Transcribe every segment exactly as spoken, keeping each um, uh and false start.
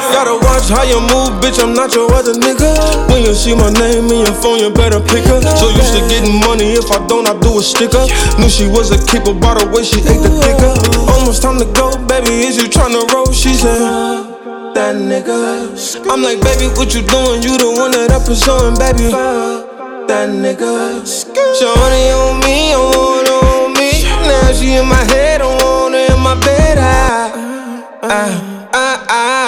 Gotta watch how you move, bitch, I'm not your other nigga. When you see my name in your phone, you better pick her. So used to getting money, if I don't, I do a sticker. Knew she was a keeper by the way she ate the dicker. Almost time to go, baby, is you tryna roll? She said, that nigga. I'm like, baby, what you doing? You the one that I'm pursuing, baby. That nigga. Shorty on me, I want her on me. Now she in my head, I want her in my bed. Ah, ah, ah,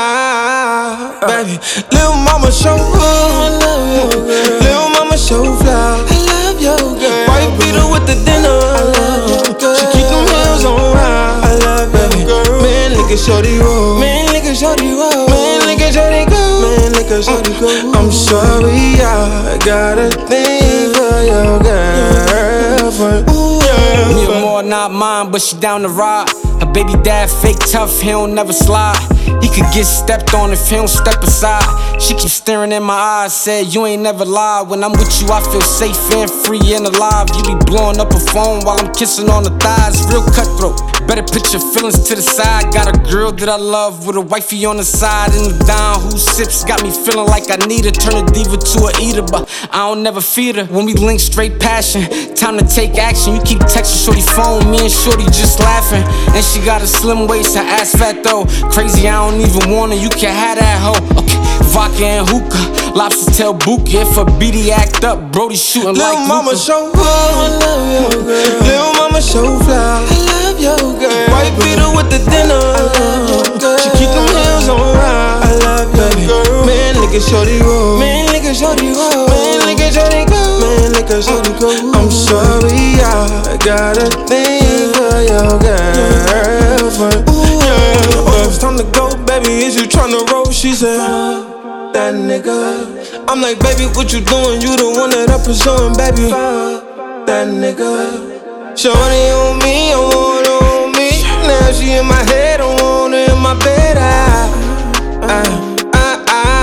ah, baby. Lil' mama show good. Lil' mama show fly. I love your girl. White beater with the dinner. I love your girl. She keep them heels on ride. I love your girl. Man, look at shorty roll. Man, look at shorty roll. Man, look at shorty go. Man, look at shorty go. I'm sorry, I got a thing for your girlfriend. Need more, not mine, but she down to ride. Her baby dad fake tough, he don't never slide. He could get stepped on if he don't step aside. She keeps staring in my eyes, said you ain't never lied. When I'm with you I feel safe and free and alive. You be blowing up a phone while I'm kissing on the thighs. Real cutthroat, better put your feelings to the side. Got a girl that I love with a wifey on the side. And the down who sips got me feeling like I need her. Turn a diva to a eater, but I don't never feed her. When we link straight passion, time to take action. You keep texting shorty phone, me and shorty just laughing. And she got a slim waist, her ass fat though. Crazy, I don't even want her, you can have that hoe. Okay, vodka and hookah, lobster tail buka. If a B D act up, Brody shooting Lil' like mama Luka. show good. I love your girl. Lil' mama show fly. I love your girl. White beater with the dinner. I love your girl. She keep them heels on ride. I love your girl. Man, look at shorty roll. Man, look at shorty roll. Man, look at shorty go. Man, look at shorty go. I'm sorry, I got a thing for your girlfriend. Oh, it's time to go, baby, is you tryna roll? She said, that nigga. I'm like, baby, what you doing? You the one that I'm pursuing, baby. That nigga. Shorty on me, I want her on me. Now she in my head, I want her in my bed. Ah, ah, ah,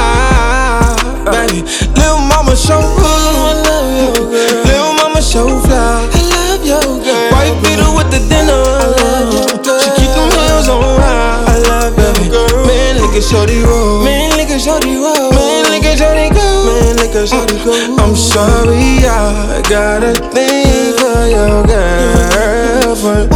ah, baby. Lil' mama show good. I love your girl. Lil' mama show fly. I love your girl. White beater with the dinner. I love your girl. She keep them heels on ride. I love your girl. Man, look at shorty roll. Man, look at shorty roll. Man, look at shorty go. Man, look at shorty go. I'm sorry, I got a thing for your girlfriend.